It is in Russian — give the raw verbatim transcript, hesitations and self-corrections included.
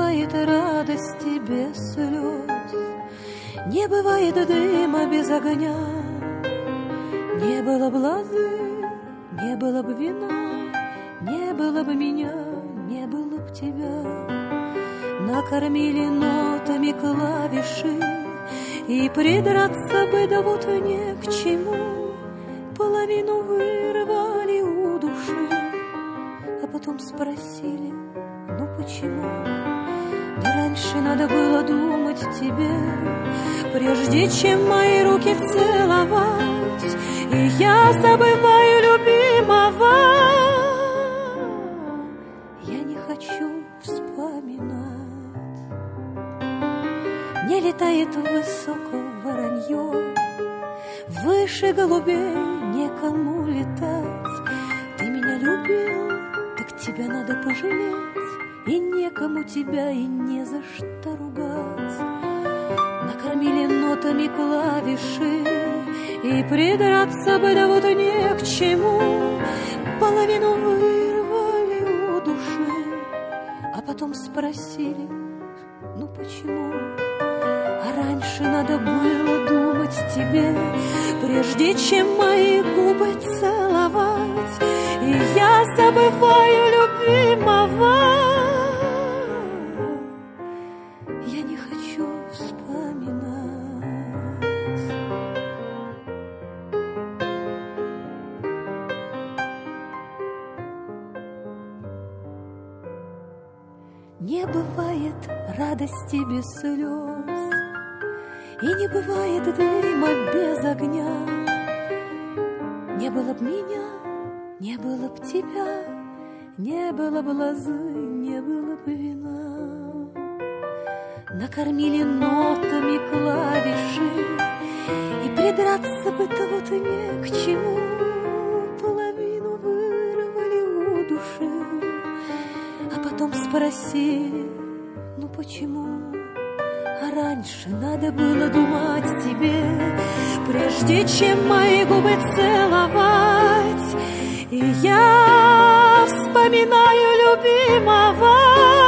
бывает радости без слез, не бывает дыма без огня. Не было б лозы, не было бы вина, не было бы меня, не было б тебя. Накормили нотами клавиши, и придраться бы да вот не к чему. Половину вырвали у души, а потом спросили, ну почему? Да раньше надо было думать тебе, прежде чем мои руки целовать. И я забываю любимого, я не хочу вспоминать. Не летает высоко воронье, выше голубей некому летать. Ты меня любил, так тебя надо пожалеть, и некому тебя и не за что ругать. Накормили нотами клавиши, и придраться бы да вот не к чему. Половину вырвали у души, а потом спросили, ну почему? А раньше надо было думать тебе, прежде чем мои губы целовать. И я забываю любимого, я не хочу вспоминать. Не бывает радости без слез, и не бывает дыма без огня. Не было б меня, не было б тебя, не было б лозы, не было б вина. Накормили нотами клавиши, и придраться бы-то вот не к чему. Половину вырвали у души, а потом спросили, ну почему? А раньше надо было думать тебе, прежде чем мои губы целовать. И я вспоминаю любимого,